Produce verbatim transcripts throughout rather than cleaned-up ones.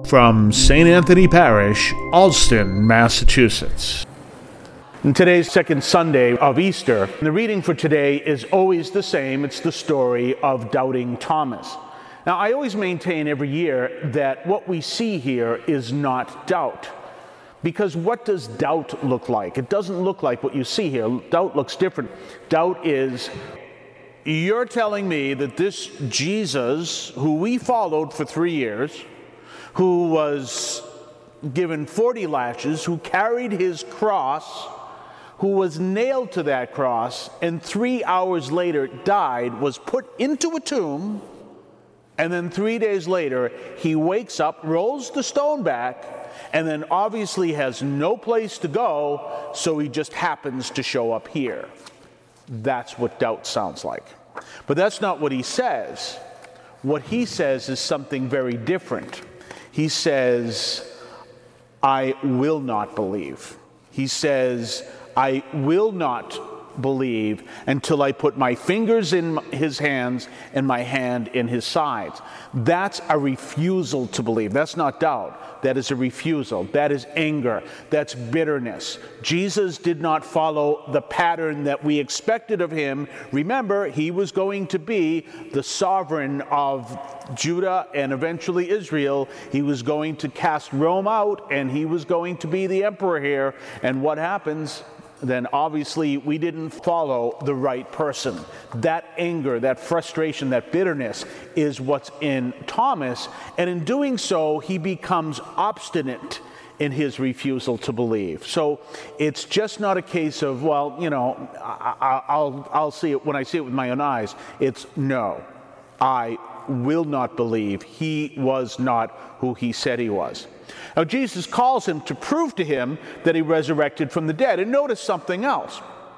From Saint Anthony Parish, Alston, Massachusetts. In today's second Sunday of Easter, the reading for today is always the same. It's the story of doubting Thomas. Now, I always maintain every year that what we see here is not doubt. Because what does doubt look like? It doesn't look like what you see here. Doubt looks different. Doubt is, you're telling me that this Jesus, who we followed for three years, who was given forty lashes, who carried his cross, who was nailed to that cross, and three hours later died, was put into a tomb, and then three days later, he wakes up, rolls the stone back, and then obviously has no place to go, so he just happens to show up here. That's what doubt sounds like. But that's not what he says. What he says is something very different. He says, I will not believe. He says, I will not believe until I put my fingers in his hands and my hand in his sides. That's a refusal to believe. That's not doubt. That is a refusal. That is anger. That's bitterness. Jesus did not follow the pattern that we expected of him. Remember, he was going to be the sovereign of Judah and eventually Israel. He was going to cast Rome out, and he was going to be the emperor here. And what happens? Then obviously we didn't follow the right person. That anger, that frustration, that bitterness is what's in Thomas, and in doing so, he becomes obstinate in his refusal to believe. So it's just not a case of, well, you know, I, I, I'll, I'll see it when I see it with my own eyes. It's no, I will not believe. He was not who he said he was. Now, Jesus calls him to prove to him that he resurrected from the dead. And notice something else.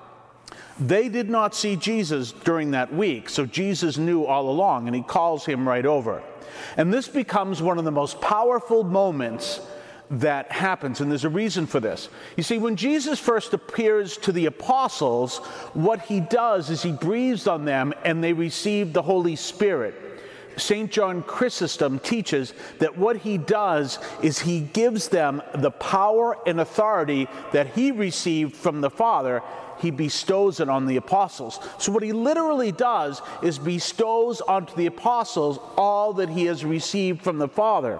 They did not see Jesus during that week, so Jesus knew all along, and he calls him right over. And this becomes one of the most powerful moments that happens, and there's a reason for this. You see, when Jesus first appears to the apostles, what he does is he breathes on them, and they receive the Holy Spirit. Saint John Chrysostom teaches that what he does is he gives them the power and authority that he received from the Father. He bestows it on the apostles. So what he literally does is bestows onto the apostles all that he has received from the Father.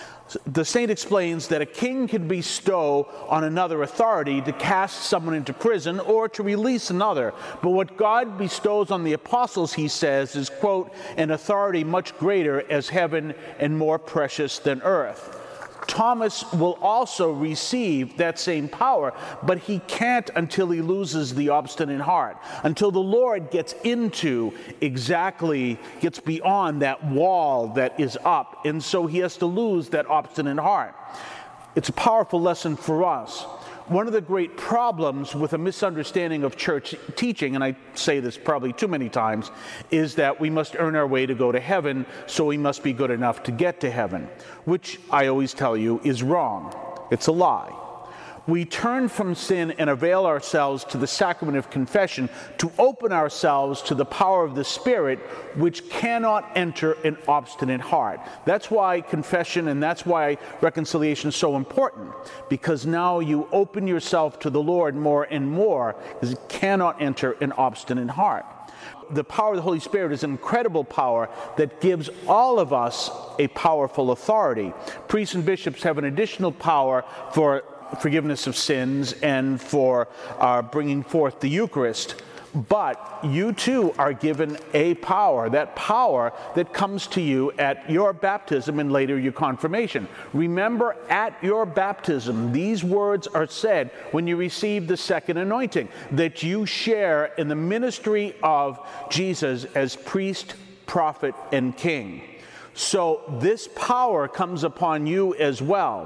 The saint explains that a king can bestow on another authority to cast someone into prison or to release another. But what God bestows on the apostles, he says, is, quote, an authority much greater as heaven and more precious than earth. Thomas will also receive that same power, but he can't until he loses the obstinate heart, until the Lord gets into exactly, gets beyond that wall that is up, and so he has to lose that obstinate heart. It's a powerful lesson for us. One of the great problems with a misunderstanding of church teaching, and I say this probably too many times, is that we must earn our way to go to heaven, so we must be good enough to get to heaven, which I always tell you is wrong. It's a lie. We turn from sin and avail ourselves to the sacrament of confession to open ourselves to the power of the Spirit, which cannot enter an obstinate heart. That's why confession and that's why reconciliation is so important, because now you open yourself to the Lord more and more, because it cannot enter an obstinate heart. The power of the Holy Spirit is an incredible power that gives all of us a powerful authority. Priests and bishops have an additional power for forgiveness of sins and for uh, bringing forth the Eucharist. But you too are given a power, that power that comes to you at your baptism and later your confirmation. Remember, at your baptism, these words are said when you receive the second anointing, that you share in the ministry of Jesus as priest, prophet, and king. So this power comes upon you as well.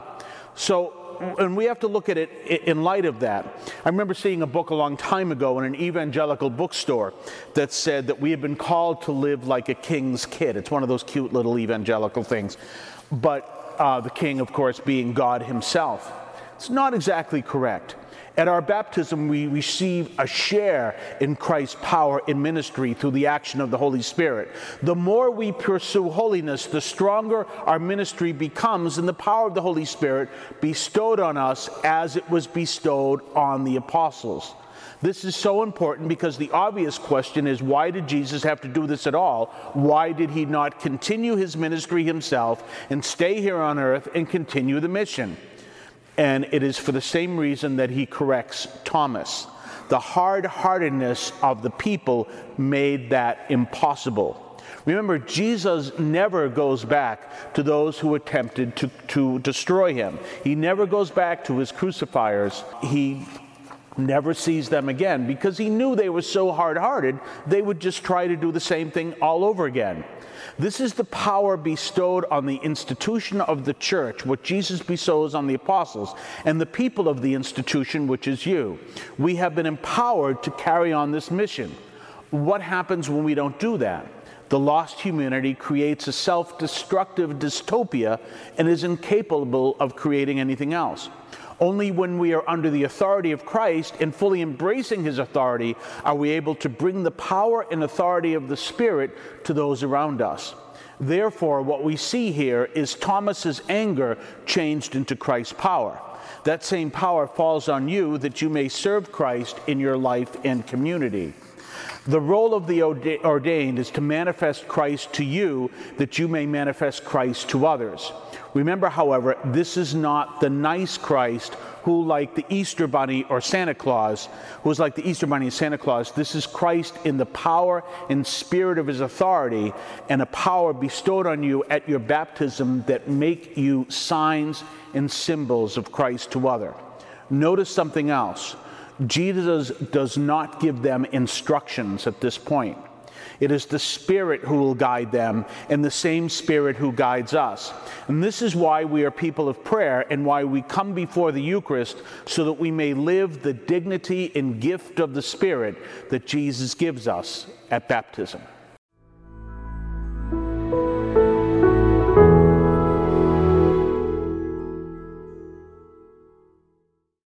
So and we have to look at it in light of that. I remember seeing a book a long time ago in an evangelical bookstore that said that we have been called to live like a king's kid. It's one of those cute little evangelical things. But uh, the king, of course, being God himself. It's not exactly correct. At our baptism, we receive a share in Christ's power in ministry through the action of the Holy Spirit. The more we pursue holiness, the stronger our ministry becomes in the power of the Holy Spirit bestowed on us as it was bestowed on the apostles. This is so important because the obvious question is, why did Jesus have to do this at all? Why did he not continue his ministry himself and stay here on earth and continue the mission? And it is for the same reason that he corrects Thomas. The hard-heartedness of the people made that impossible. Remember, Jesus never goes back to those who attempted to, to destroy him. He never goes back to his crucifiers. He never sees them again because he knew they were so hard-hearted, they would just try to do the same thing all over again. This is the power bestowed on the institution of the church, what Jesus bestows on the apostles, and the people of the institution, which is you. We have been empowered to carry on this mission. What happens when we don't do that? The lost humanity creates a self-destructive dystopia and is incapable of creating anything else. Only when we are under the authority of Christ and fully embracing his authority are we able to bring the power and authority of the Spirit to those around us. Therefore, what we see here is Thomas's anger changed into Christ's power. That same power falls on you that you may serve Christ in your life and community. The role of the ordained is to manifest Christ to you that you may manifest Christ to others. Remember, however, this is not the nice Christ who, like the Easter Bunny or Santa Claus, who is like the Easter Bunny and Santa Claus. This is Christ in the power and spirit of his authority, and a power bestowed on you at your baptism that make you signs and symbols of Christ to others. Notice something else. Jesus does not give them instructions at this point. It is the Spirit who will guide them, and the same Spirit who guides us. And this is why we are people of prayer and why we come before the Eucharist, so that we may live the dignity and gift of the Spirit that Jesus gives us at baptism.